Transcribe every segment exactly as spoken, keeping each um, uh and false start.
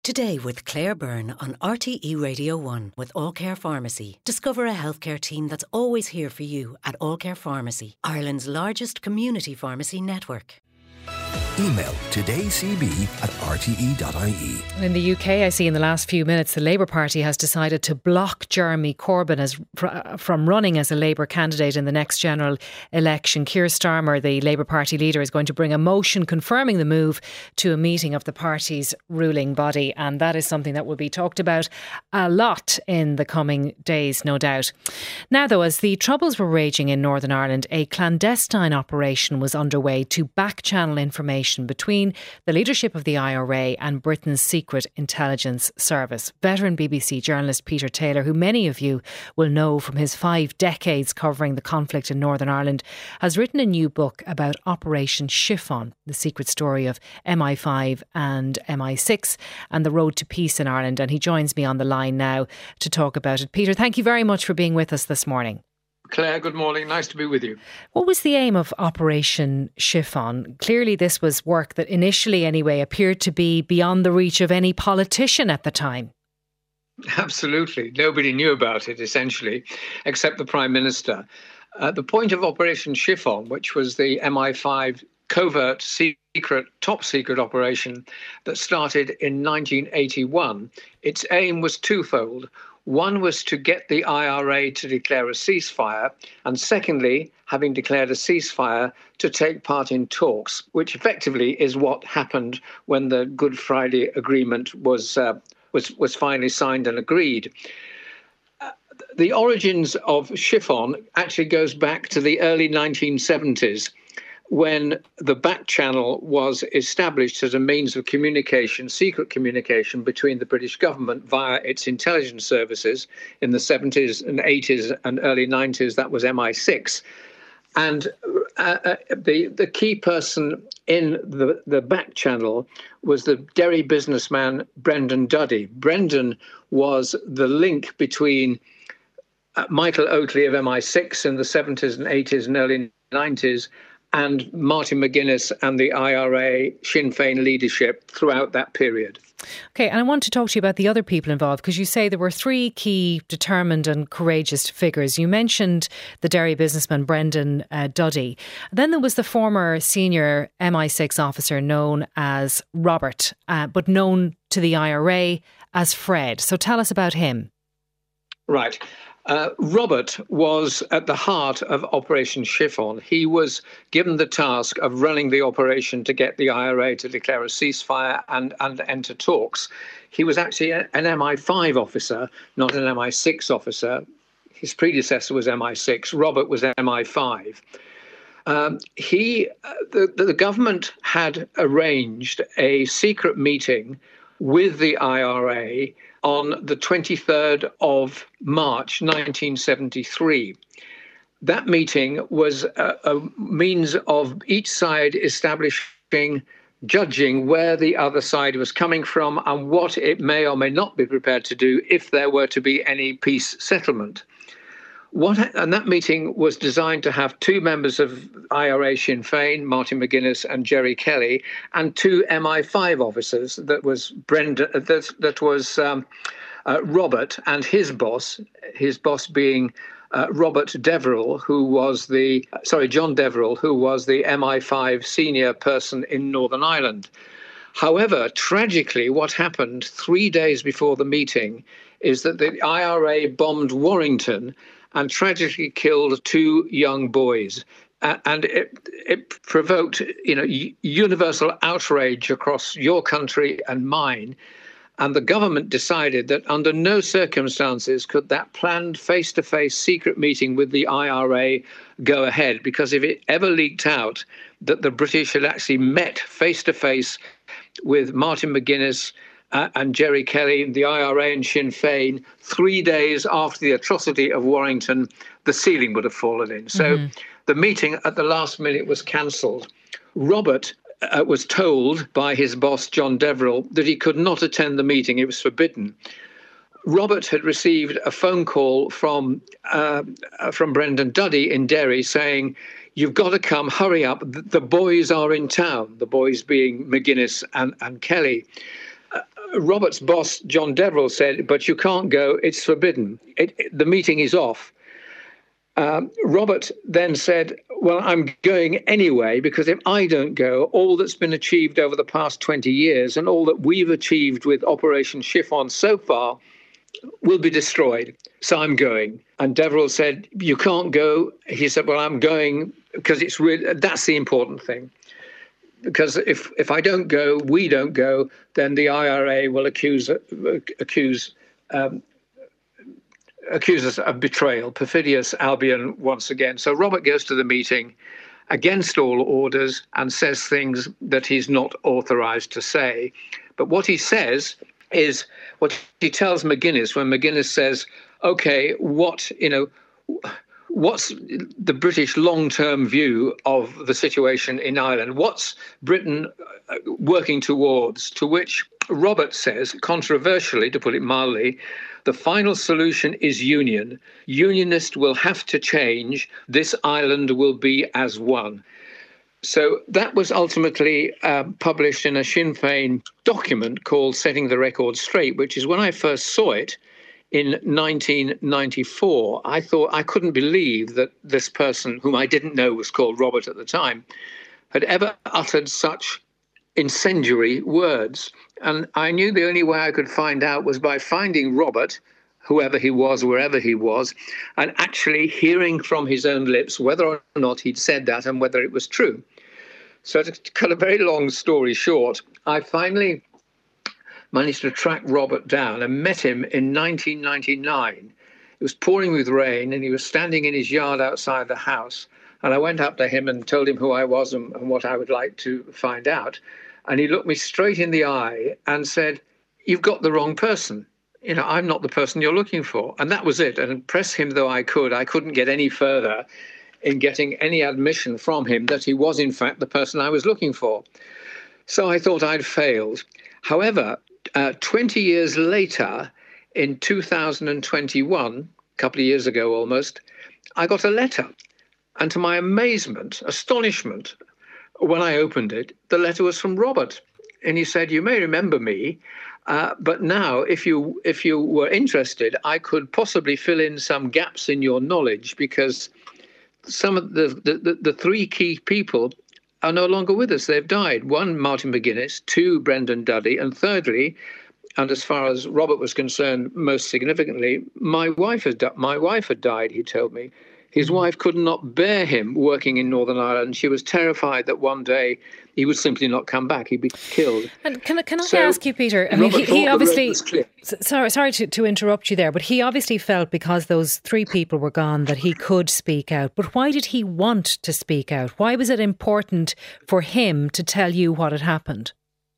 Today with Claire Byrne on R T E Radio one with All Care Pharmacy. Discover a healthcare team that's always here for you at All Care Pharmacy, Ireland's largest community pharmacy network. Email todaycb at r t e dot i e. In the U K, I see in the last few minutes, the Labour Party has decided to block Jeremy Corbyn as, from running as a Labour candidate in the next general election. Keir Starmer, the Labour Party leader, is going to bring a motion confirming the move to a meeting of the party's ruling body. And that is something that will be talked about a lot in the coming days, no doubt. Now, though, as the troubles were raging in Northern Ireland, a clandestine operation was underway to back-channel information between the leadership of the I R A and Britain's Secret Intelligence Service. Veteran B B C journalist Peter Taylor, who many of you will know from his five decades covering the conflict in Northern Ireland, has written a new book about Operation Chiffon, the secret story of M I five and M I six and the road to peace in Ireland. And he joins me on the line now to talk about it. Peter, thank you very much for being with us this morning. Claire, good morning. Nice to be with you. What was the aim of Operation Chiffon? Clearly this was work that initially anyway appeared to be beyond the reach of any politician at the time. Absolutely. Nobody knew about it, essentially, except the Prime Minister. Uh, the point of Operation Chiffon, which was the M I five covert, secret, top secret operation that started in nineteen eighty-one, its aim was twofold. One was to get the I R A to declare a ceasefire, and secondly, having declared a ceasefire, to take part in talks, which effectively is what happened when the Good Friday Agreement was uh, was was finally signed and agreed. Uh, the origins of Chiffon actually goes back to the early nineteen seventies. When the back channel was established as a means of communication, secret communication between the British government via its intelligence services in the seventies and eighties and early nineties, that was M I six. And uh, uh, the, the key person in the, the back channel was the Derry businessman Brendan Duddy. Brendan was the link between uh, Michael Oatley of M I six in the seventies and eighties and early nineties and Martin McGuinness and the I R A Sinn Féin leadership throughout that period. OK, and I want to talk to you about the other people involved, because you say there were three key determined and courageous figures. You mentioned the Derry businessman Brendan uh, Duddy. Then there was the former senior M I six officer known as Robert, uh, but known to the I R A as Fred. So tell us about him. Right. Uh, Robert was at the heart of Operation Chiffon. He was given the task of running the operation to get the I R A to declare a ceasefire and, and enter talks. He was actually an M I five officer, not an M I six officer. His predecessor was M I six. Robert was M I five. Um, he, uh, the, the government had arranged a secret meeting with the I R A on the twenty-third of March nineteen seventy-three. That meeting was a, a means of each side establishing, judging where the other side was coming from and what it may or may not be prepared to do if there were to be any peace settlement. What, and that meeting was designed to have two members of I R A Sinn Féin, Martin McGuinness and Jerry Kelly, and two M I five officers. That was Brenda, that, that was um, uh, Robert and his boss, his boss being uh, Robert Deverill, who was the, sorry, John Deverill, who was the M I five senior person in Northern Ireland. However, tragically, what happened three days before the meeting is that the I R A bombed Warrington and tragically killed two young boys. Uh, and it, it provoked, you know, universal outrage across your country and mine. And the government decided that under no circumstances could that planned face-to-face secret meeting with the I R A go ahead, because if it ever leaked out that the British had actually met face-to-face with Martin McGuinness Uh, and Jerry Kelly, the I R A and Sinn Féin, three days after the atrocity of Warrington, the ceiling would have fallen in. So mm-hmm. the meeting at the last minute was cancelled. Robert uh, was told by his boss, John Deverill, that he could not attend the meeting. It was forbidden. Robert had received a phone call from uh, from Brendan Duddy in Derry saying, "You've got to come, hurry up. The, the boys are in town," the boys being McGuinness and, and Kelly. Robert's boss, John Deverill, said, but you can't go, it's forbidden. It, it, the meeting is off. Um, Robert then said, well, I'm going anyway, because if I don't go, all that's been achieved over the past twenty years and all that we've achieved with Operation Chiffon so far will be destroyed. So I'm going. And Deverill said, you can't go. He said, well, I'm going because it's really, that's the important thing. Because if, if I don't go, we don't go, then the I R A will accuse accuse um, accuse us of betrayal, perfidious Albion once again. So Robert goes to the meeting against all orders and says things that he's not authorised to say. But what he says is what he tells McGuinness when McGuinness says, OK, what, you know, what's the British long-term view of the situation in Ireland? What's Britain working towards? To which Robert says, controversially, to put it mildly, the final solution is union. Unionists will have to change. This island will be as one. So that was ultimately uh, published in a Sinn Féin document called Setting the Record Straight, which is when I first saw it in nineteen ninety-four. I thought I couldn't believe that this person, whom I didn't know was called Robert at the time, had ever uttered such incendiary words. And I knew the only way I could find out was by finding Robert, whoever he was, wherever he was, and actually hearing from his own lips whether or not he'd said that and whether it was true. So to cut a very long story short, I finally managed to track Robert down and met him in nineteen ninety-nine. It was pouring with rain and he was standing in his yard outside the house. And I went up to him and told him who I was and, and what I would like to find out. And he looked me straight in the eye and said, you've got the wrong person. You know, I'm not the person you're looking for. And that was it. And press him though I could, I couldn't get any further in getting any admission from him that he was, in fact, the person I was looking for. So I thought I'd failed. However, uh, twenty years later, in two thousand twenty-one, a couple of years ago almost, I got a letter. And to my amazement, astonishment, when I opened it, the letter was from Robert. And he said, you may remember me, uh, but now if you if you were interested, I could possibly fill in some gaps in your knowledge, because some of the, the, the, the three key people are no longer with us. They've died. One, Martin McGuinness, two, Brendan Duddy, and thirdly, and as far as Robert was concerned, most significantly, my wife had, my wife had died, he told me. His wife could not bear him working in Northern Ireland. She was terrified that one day he would simply not come back. He'd be killed. And can, can I so ask you, Peter? I mean, he, he obviously. Sorry, sorry to, to interrupt you there, but he obviously felt because those three people were gone that he could speak out. But why did he want to speak out? Why was it important for him to tell you what had happened?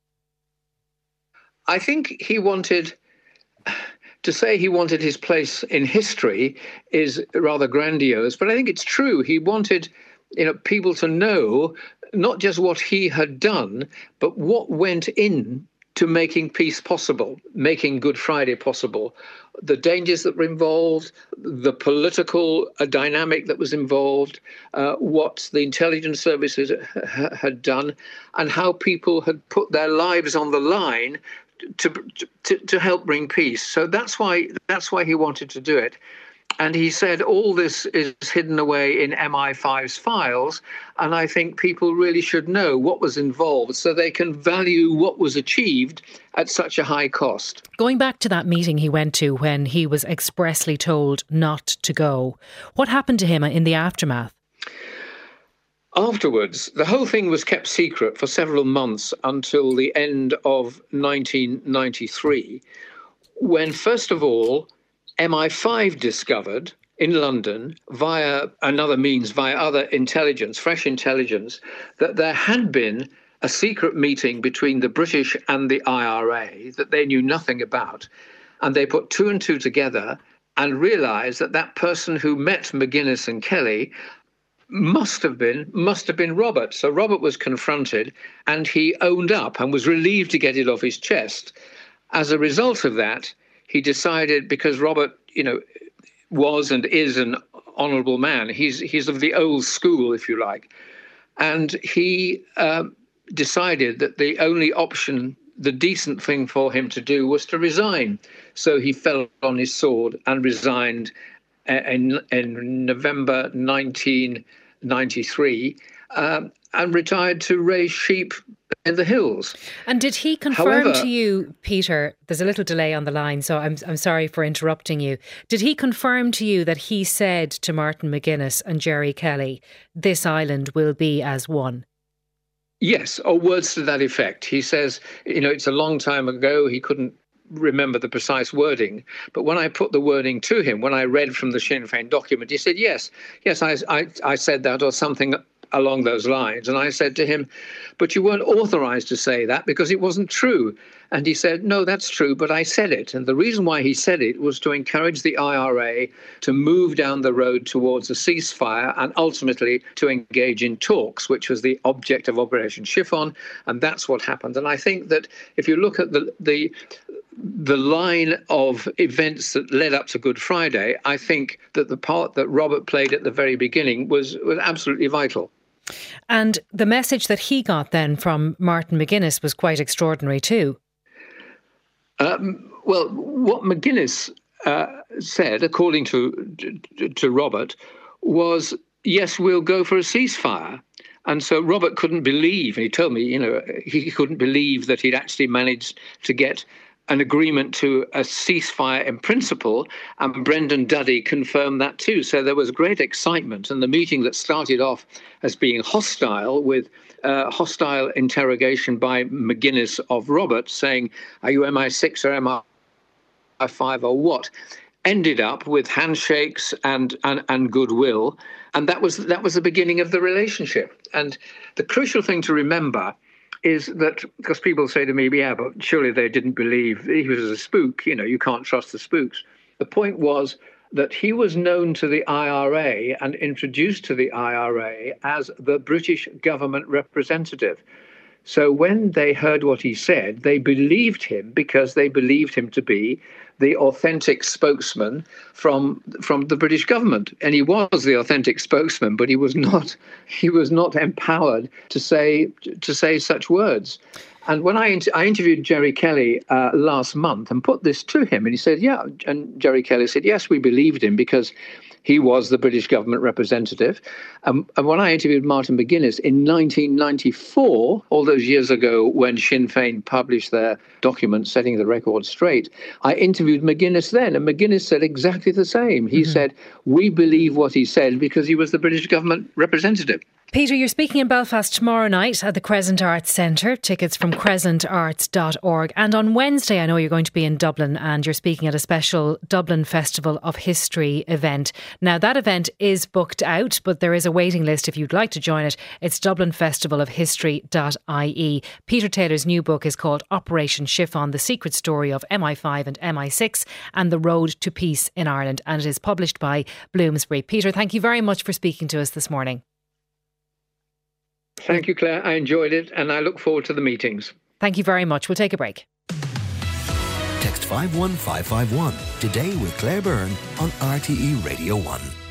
I think he wanted. To say he wanted his place in history is rather grandiose, but I think it's true. He wanted, you know, people to know not just what he had done, but what went in to making peace possible, making Good Friday possible, the dangers that were involved, the political uh, dynamic that was involved, uh, what the intelligence services ha- had done, and how people had put their lives on the line To, to to help bring peace. So that's why that's why he wanted to do it. And he said all this is hidden away in M I five's files, and I think people really should know what was involved so they can value what was achieved at such a high cost. Going back to that meeting he went to when he was expressly told not to go, what happened to him in the aftermath? Afterwards, the whole thing was kept secret for several months until the end of nineteen ninety-three, when, first of all, M I five discovered in London, via another means, via other intelligence, fresh intelligence, that there had been a secret meeting between the British and the I R A that they knew nothing about. And they put two and two together and realised that that person who met McGuinness and Kelly must have been must have been Robert. So Robert was confronted and he owned up and was relieved to get it off his chest. As a result of that, he decided, because Robert, you know, was and is an honourable man, he's he's of the old school, if you like, and he uh, decided that the only option the decent thing for him to do was to resign. So he fell on his sword and resigned in, in November nineteen ninety-three um, and retired to raise sheep in the hills. And did he confirm However, to you, Peter, there's a little delay on the line, so I'm I'm sorry for interrupting you. Did he confirm to you that he said to Martin McGuinness and Jerry Kelly, this island will be as one? Yes, or words to that effect. He says, you know, it's a long time ago. He couldn't remember the precise wording. But when I put the wording to him, when I read from the Sinn Féin document, he said, yes, yes, I, I, I said that, or something along those lines. And I said to him, but you weren't authorised to say that because it wasn't true. And he said, no, that's true, but I said it. And the reason why he said it was to encourage the I R A to move down the road towards a ceasefire and ultimately to engage in talks, which was the object of Operation Chiffon. And that's what happened. And I think that if you look at the the the line of events that led up to Good Friday, I think that the part that Robert played at the very beginning was, was absolutely vital. And the message that he got then from Martin McGuinness was quite extraordinary too. Um, well, what McGuinness uh, said, according to, to to Robert, was, yes, we'll go for a ceasefire. And so Robert couldn't believe, and he told me, you know, he couldn't believe that he'd actually managed to get an agreement to a ceasefire in principle, and Brendan Duddy confirmed that too. So there was great excitement, and the meeting that started off as being hostile, with uh, hostile interrogation by McGuinness of Robert, saying, are you M I six or M I five or what, ended up with handshakes and, and, and goodwill. And that was that was the beginning of the relationship. And the crucial thing to remember is that, because people say to me, yeah, but surely they didn't believe he was a spook, you know, you can't trust the spooks. The point was that he was known to the I R A and introduced to the I R A as the British government representative. So when they heard what he said, they believed him because they believed him to be the authentic spokesman from from the British government. And he was the authentic spokesman, but he was not he was not empowered to say to say such words. And when I, inter- I interviewed Jerry Kelly uh, last month and put this to him, and he said, yeah, and Jerry Kelly said, yes, we believed him because he was the British government representative. Um, and when I interviewed Martin McGuinness in nineteen ninety-four, all those years ago when Sinn Féin published their document setting the record straight, I interviewed McGuinness then, and McGuinness said exactly the same. He mm-hmm. said, we believe what he said because he was the British government representative. Peter, you're speaking in Belfast tomorrow night at the Crescent Arts Centre. Tickets from crescent arts dot org. And on Wednesday, I know you're going to be in Dublin and you're speaking at a special Dublin Festival of History event. Now, that event is booked out, but there is a waiting list if you'd like to join it. It's dublin festival of history dot I E. Peter Taylor's new book is called Operation Chiffon, The Secret Story of M I five and M I six and the Road to Peace in Ireland. And it is published by Bloomsbury. Peter, thank you very much for speaking to us this morning. Thank you, Claire. I enjoyed it and I look forward to the meetings. Thank you very much. We'll take a break. Text five one five five one today with Claire Byrne on R T E Radio one.